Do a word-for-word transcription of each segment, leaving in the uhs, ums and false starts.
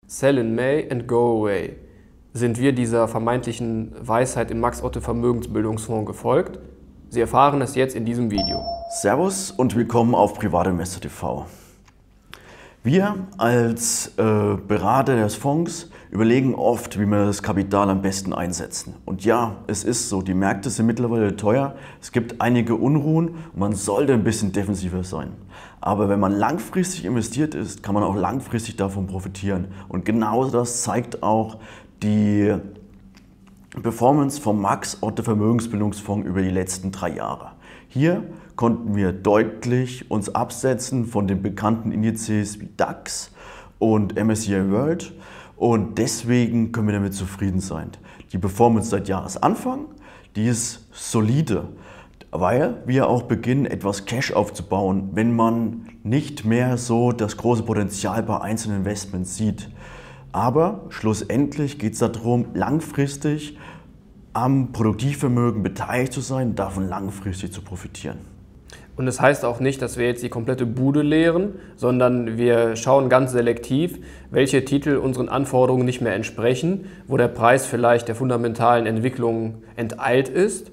Sell in May and go away. Sind wir dieser vermeintlichen Weisheit im Max-Otte Vermögensbildungsfonds gefolgt? Sie erfahren es jetzt in diesem Video. Servus und willkommen auf Privatinvestor T V. Wir als äh, Berater des Fonds überlegen oft, wie wir das Kapital am besten einsetzen. Und ja, es ist so, die Märkte sind mittlerweile teuer, es gibt einige Unruhen und man sollte ein bisschen defensiver sein. Aber wenn man langfristig investiert ist, kann man auch langfristig davon profitieren. Und genau das zeigt auch die Performance vom Max-Otte Vermögensbildungsfonds über die letzten drei Jahre. Hier konnten wir deutlich uns absetzen von den bekannten Indizes wie DAX und M S C I World und deswegen können wir damit zufrieden sein. Die Performance seit Jahresanfang, die ist solide, weil wir auch beginnen, etwas Cash aufzubauen, wenn man nicht mehr so das große Potenzial bei einzelnen Investments sieht. Aber schlussendlich geht es darum, langfristig am Produktivvermögen beteiligt zu sein und davon langfristig zu profitieren. Und das heißt auch nicht, dass wir jetzt die komplette Bude leeren, sondern wir schauen ganz selektiv, welche Titel unseren Anforderungen nicht mehr entsprechen, wo der Preis vielleicht der fundamentalen Entwicklung enteilt ist.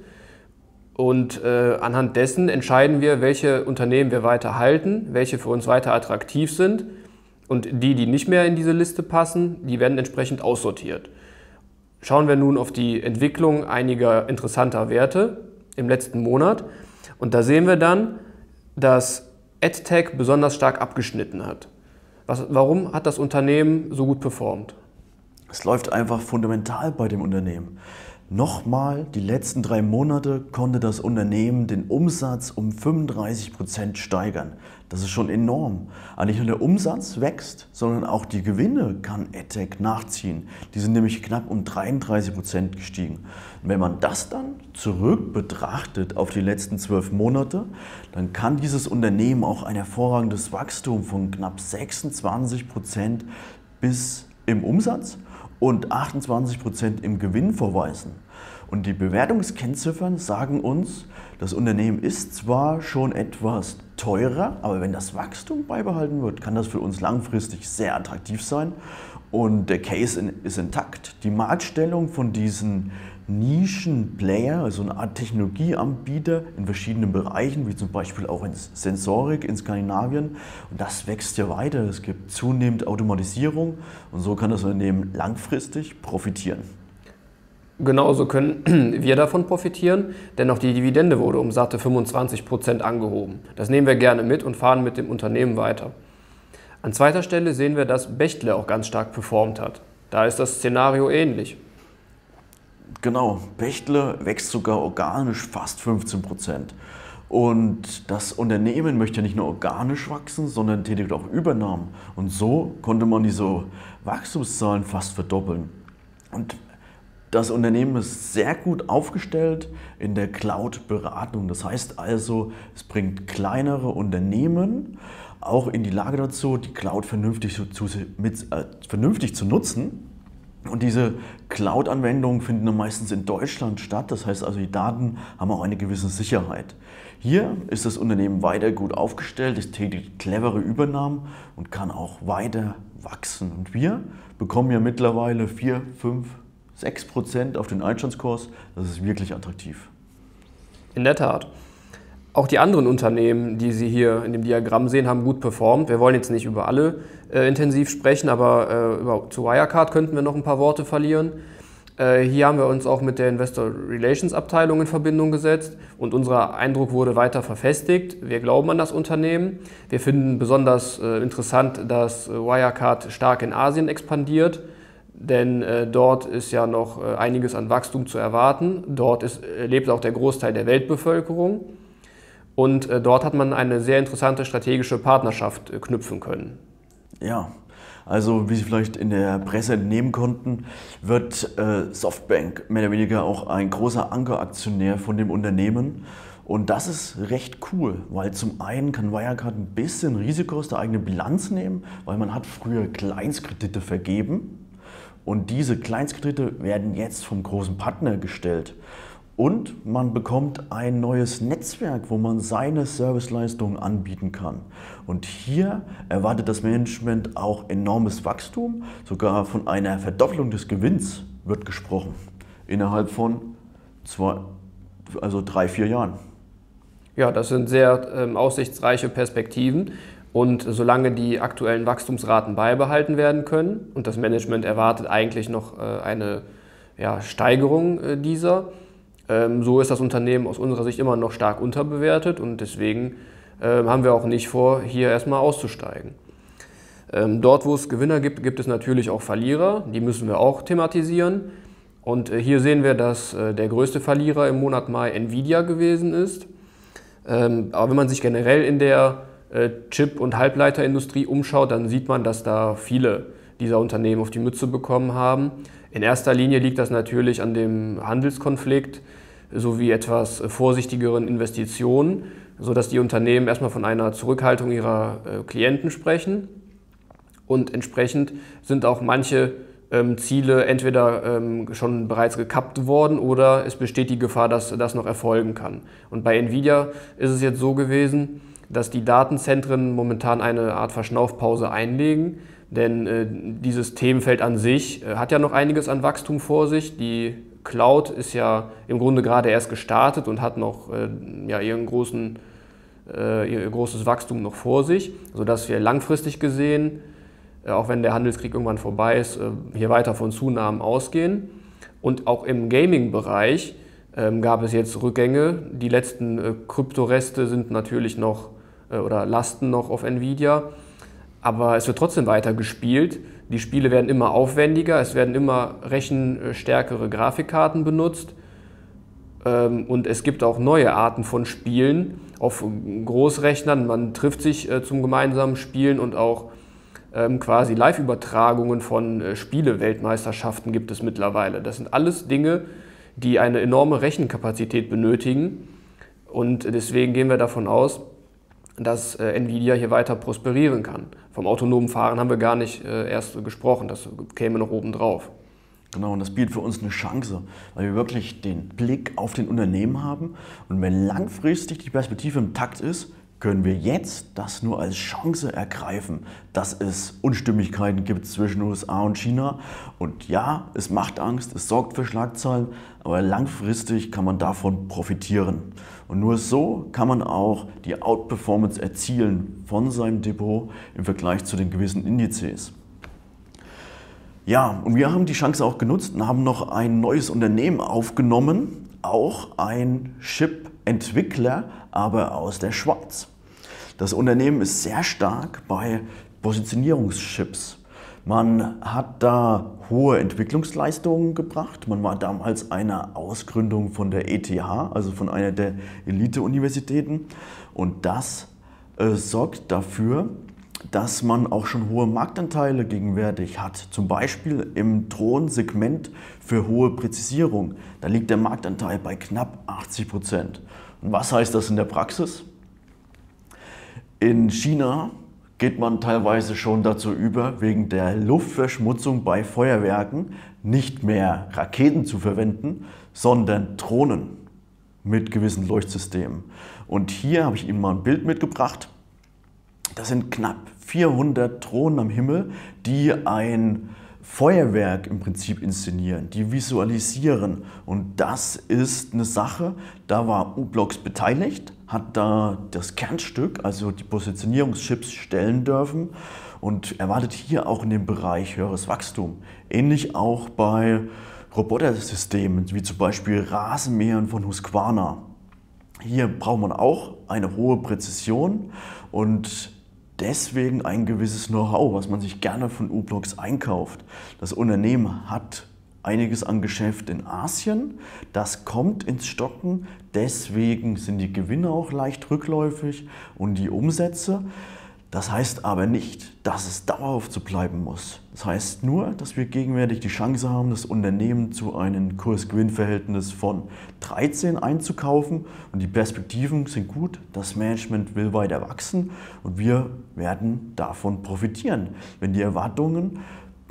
Und äh, anhand dessen entscheiden wir, welche Unternehmen wir weiter halten, welche für uns weiter attraktiv sind. Und die, die nicht mehr in diese Liste passen, die werden entsprechend aussortiert. Schauen wir nun auf die Entwicklung einiger interessanter Werte im letzten Monat. Und da sehen wir dann, dass AdTech besonders stark abgeschnitten hat. Was, warum hat das Unternehmen so gut performt? Es läuft einfach fundamental bei dem Unternehmen. Nochmal, die letzten drei Monate konnte das Unternehmen den Umsatz um fünfunddreißig Prozent steigern. Das ist schon enorm. Aber nicht nur der Umsatz wächst, sondern auch die Gewinne kann AdTech nachziehen. Die sind nämlich knapp um dreiunddreißig Prozent gestiegen. Und wenn man das dann zurück betrachtet auf die letzten zwölf Monate, dann kann dieses Unternehmen auch ein hervorragendes Wachstum von knapp sechsundzwanzig Prozent bis im Umsatz und achtundzwanzig Prozent im Gewinn vorweisen. Und die Bewertungskennziffern sagen uns, das Unternehmen ist zwar schon etwas teurer, aber wenn das Wachstum beibehalten wird, kann das für uns langfristig sehr attraktiv sein. Und der Case ist intakt. Die Marktstellung von diesen Nischen-Player, also eine Art Technologieanbieter in verschiedenen Bereichen, wie zum Beispiel auch in Sensorik in Skandinavien. Und das wächst ja weiter. Es gibt zunehmend Automatisierung und so kann das Unternehmen langfristig profitieren. Genauso können wir davon profitieren, denn auch die Dividende wurde um satte fünfundzwanzig Prozent angehoben. Das nehmen wir gerne mit und fahren mit dem Unternehmen weiter. An zweiter Stelle sehen wir, dass Bechtle auch ganz stark performt hat. Da ist das Szenario ähnlich. Genau, Bechtle wächst sogar organisch fast fünfzehn Prozent. Und das Unternehmen möchte nicht nur organisch wachsen, sondern tätigt auch Übernahmen. Und so konnte man diese Wachstumszahlen fast verdoppeln. Und das Unternehmen ist sehr gut aufgestellt in der Cloud-Beratung. Das heißt also, es bringt kleinere Unternehmen auch in die Lage dazu, die Cloud vernünftig zu, mit, äh, vernünftig zu nutzen. Und diese Cloud-Anwendungen finden dann meistens in Deutschland statt. Das heißt also, die Daten haben auch eine gewisse Sicherheit. Hier ist das Unternehmen weiter gut aufgestellt, es tätigt clevere Übernahmen und kann auch weiter wachsen. Und wir bekommen ja mittlerweile vier, fünf, sechs Prozent auf den Einstandskurs. Das ist wirklich attraktiv. In der Tat. Auch die anderen Unternehmen, die Sie hier in dem Diagramm sehen, haben gut performt. Wir wollen jetzt nicht über alle äh, intensiv sprechen, aber äh, über, zu Wirecard könnten wir noch ein paar Worte verlieren. Äh, hier haben wir uns auch mit der Investor Relations Abteilung in Verbindung gesetzt und unser Eindruck wurde weiter verfestigt. Wir glauben an das Unternehmen. Wir finden besonders äh, interessant, dass äh, Wirecard stark in Asien expandiert. Denn äh, dort ist ja noch äh, einiges an Wachstum zu erwarten. Dort ist, äh, lebt auch der Großteil der Weltbevölkerung. Und äh, dort hat man eine sehr interessante strategische Partnerschaft äh, knüpfen können. Ja, also wie Sie vielleicht in der Presse entnehmen konnten, wird äh, Softbank mehr oder weniger auch ein großer Ankeraktionär von dem Unternehmen. Und das ist recht cool, weil zum einen kann Wirecard ein bisschen Risiko aus der eigenen Bilanz nehmen, weil man hat früher Kleinstkredite vergeben. Und diese Kleinstkredite werden jetzt vom großen Partner gestellt. Und man bekommt ein neues Netzwerk, wo man seine Serviceleistungen anbieten kann. Und hier erwartet das Management auch enormes Wachstum. Sogar von einer Verdopplung des Gewinns wird gesprochen. Innerhalb von zwei, also drei, vier Jahren. Ja, das sind sehr ähm, aussichtsreiche Perspektiven. Und solange die aktuellen Wachstumsraten beibehalten werden können, und das Management erwartet eigentlich noch äh, eine ja, Steigerung äh, dieser, ähm, so ist das Unternehmen aus unserer Sicht immer noch stark unterbewertet und deswegen ähm, haben wir auch nicht vor, hier erstmal auszusteigen. Ähm, dort, wo es Gewinner gibt, gibt es natürlich auch Verlierer, die müssen wir auch thematisieren. Und äh, hier sehen wir, dass äh, der größte Verlierer im Monat Mai Nvidia gewesen ist. Ähm, aber wenn man sich generell in der Chip- und Halbleiterindustrie umschaut, dann sieht man, dass da viele dieser Unternehmen auf die Mütze bekommen haben. In erster Linie liegt das natürlich an dem Handelskonflikt sowie etwas vorsichtigeren Investitionen, sodass die Unternehmen erstmal von einer Zurückhaltung ihrer Klienten sprechen. Und entsprechend sind auch manche ähm, Ziele entweder ähm, schon bereits gekappt worden oder es besteht die Gefahr, dass das noch erfolgen kann. Und bei Nvidia ist es jetzt so gewesen, dass die Datenzentren momentan eine Art Verschnaufpause einlegen, denn äh, dieses Themenfeld an sich äh, hat ja noch einiges an Wachstum vor sich. Die Cloud ist ja im Grunde gerade erst gestartet und hat noch äh, ja, ihren großen, äh, ihr großes Wachstum noch vor sich, sodass wir langfristig gesehen, äh, auch wenn der Handelskrieg irgendwann vorbei ist, äh, hier weiter von Zunahmen ausgehen. Und auch im Gaming-Bereich ähm, gab es jetzt Rückgänge. Die letzten äh, Kryptoreste sind natürlich noch oder lasten noch auf Nvidia, aber es wird trotzdem weiter gespielt. Die Spiele werden immer aufwendiger, es werden immer rechenstärkere Grafikkarten benutzt und es gibt auch neue Arten von Spielen auf Großrechnern. Man trifft sich zum gemeinsamen Spielen und auch quasi Live-Übertragungen von Spiele-Weltmeisterschaften gibt es mittlerweile. Das sind alles Dinge, die eine enorme Rechenkapazität benötigen und deswegen gehen wir davon aus, dass äh, Nvidia hier weiter prosperieren kann. Vom autonomen Fahren haben wir gar nicht äh, erst gesprochen, das käme noch oben drauf. Genau, und das bietet für uns eine Chance, weil wir wirklich den Blick auf den Unternehmen haben und wenn langfristig die Perspektive im Takt ist, können wir jetzt das nur als Chance ergreifen, dass es Unstimmigkeiten gibt zwischen U S A und China. Und ja, es macht Angst, es sorgt für Schlagzeilen, aber langfristig kann man davon profitieren. Und nur so kann man auch die Outperformance erzielen von seinem Depot im Vergleich zu den gewissen Indizes. Ja, und wir haben die Chance auch genutzt und haben noch ein neues Unternehmen aufgenommen, auch ein Chip-Entwickler, aber aus der Schweiz. Das Unternehmen ist sehr stark bei Positionierungschips. Man hat da hohe Entwicklungsleistungen gebracht. Man war damals eine Ausgründung von der E T H, also von einer der Elite-Universitäten. Und das äh, sorgt dafür, dass man auch schon hohe Marktanteile gegenwärtig hat. Zum Beispiel im Drohnensegment für hohe Präzisierung. Da liegt der Marktanteil bei knapp achtzig Prozent. Und was heißt das in der Praxis? In China geht man teilweise schon dazu über, wegen der Luftverschmutzung bei Feuerwerken nicht mehr Raketen zu verwenden, sondern Drohnen mit gewissen Leuchtsystemen. Und hier habe ich Ihnen mal ein Bild mitgebracht. Das sind knapp vierhundert Drohnen am Himmel, die ein Feuerwerk im Prinzip inszenieren, die visualisieren. Und das ist eine Sache, da war u-blox beteiligt, hat da das Kernstück, also die Positionierungschips, stellen dürfen und erwartet hier auch in dem Bereich höheres Wachstum. Ähnlich auch bei Robotersystemen, wie zum Beispiel Rasenmähern von Husqvarna. Hier braucht man auch eine hohe Präzision und deswegen ein gewisses Know-how, was man sich gerne von u-blox einkauft. Das Unternehmen hat einiges an Geschäft in Asien, das kommt ins Stocken, deswegen sind die Gewinne auch leicht rückläufig und die Umsätze. Das heißt aber nicht, dass es dauerhaft so bleiben muss. Das heißt nur, dass wir gegenwärtig die Chance haben, das Unternehmen zu einem Kurs-Gewinn-Verhältnis von dreizehn einzukaufen und die Perspektiven sind gut, das Management will weiter wachsen und wir werden davon profitieren, wenn die Erwartungen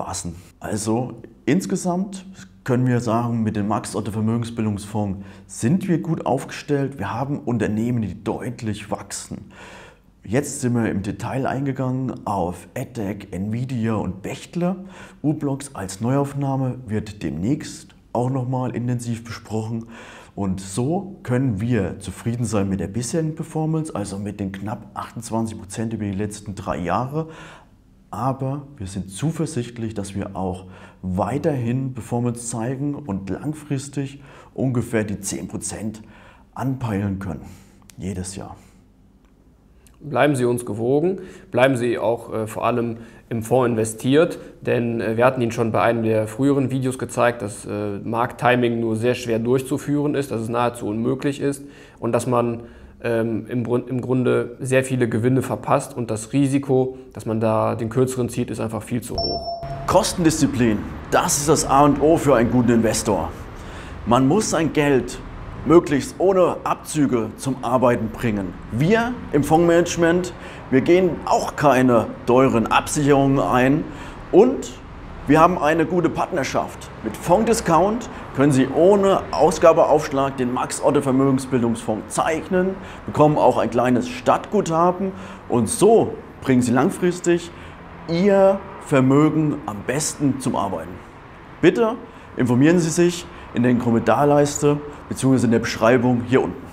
passen. Also insgesamt können wir sagen, mit dem Max Otte Vermögensbildungsfonds sind wir gut aufgestellt. Wir haben Unternehmen, die deutlich wachsen. Jetzt sind wir im Detail eingegangen auf AdTech, Nvidia und Bechtle. U-Blox als Neuaufnahme wird demnächst auch nochmal intensiv besprochen. Und so können wir zufrieden sein mit der bisherigen Performance, also mit den knapp achtundzwanzig Prozent über die letzten drei Jahre. Aber wir sind zuversichtlich, dass wir auch weiterhin Performance zeigen und langfristig ungefähr die zehn Prozent anpeilen können, jedes Jahr. Bleiben Sie uns gewogen, bleiben Sie auch äh, vor allem im Fonds investiert, denn äh, wir hatten Ihnen schon bei einem der früheren Videos gezeigt, dass äh, Markttiming nur sehr schwer durchzuführen ist, dass es nahezu unmöglich ist und dass man ähm, im, im Grunde sehr viele Gewinne verpasst und das Risiko, dass man da den kürzeren zieht, ist einfach viel zu hoch. Kostendisziplin, das ist das A und O für einen guten Investor. Man muss sein Geld möglichst ohne Abzüge zum Arbeiten bringen. Wir im Fondsmanagement, wir gehen auch keine teuren Absicherungen ein und wir haben eine gute Partnerschaft. Mit Fondsdiscount können Sie ohne Ausgabeaufschlag den Max Otte Vermögensbildungsfonds zeichnen, bekommen auch ein kleines Stadtguthaben und so bringen Sie langfristig Ihr Vermögen am besten zum Arbeiten. Bitte informieren Sie sich in der Kommentarleiste bzw. in der Beschreibung hier unten.